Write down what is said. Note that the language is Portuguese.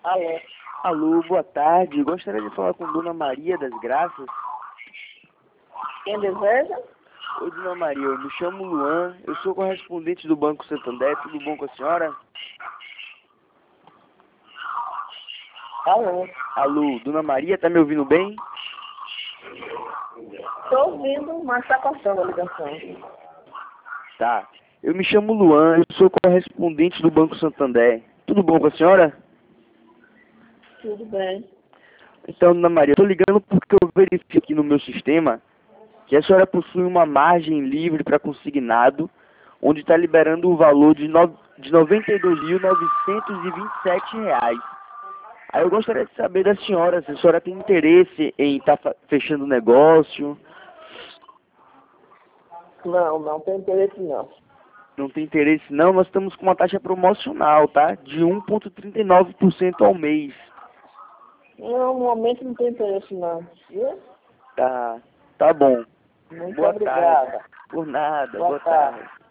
Alô, Alô, boa tarde. Gostaria de falar com Dona Maria das Graças. quem deseja? Oi, Dona Maria, eu me chamo Luan, eu sou correspondente do Banco Santander. Tudo bom com a senhora? Alô, Alô, Dona Maria, tá me ouvindo bem? estou ouvindo, mas está cortando a ligação. Tá. Eu me chamo Luan, eu sou correspondente do Banco Santander. Tudo bom com a senhora? Tudo bem. Então, Dona Maria, eu tô ligando porque eu verifiquei aqui no meu sistema que a senhora possui uma margem livre para consignado, onde está liberando o valor de R$ 92.927. Aí eu gostaria de saber da senhora se a senhora tem interesse em estar fechando negócio. Não tem interesse não. Não tem interesse não, nós estamos com uma taxa promocional, tá? De 1,39% ao mês. Não, no momento não tem interesse não. Viu? Tá bom. Muito Boa obrigada. tarde. Por nada, Boa boa tarde. tarde.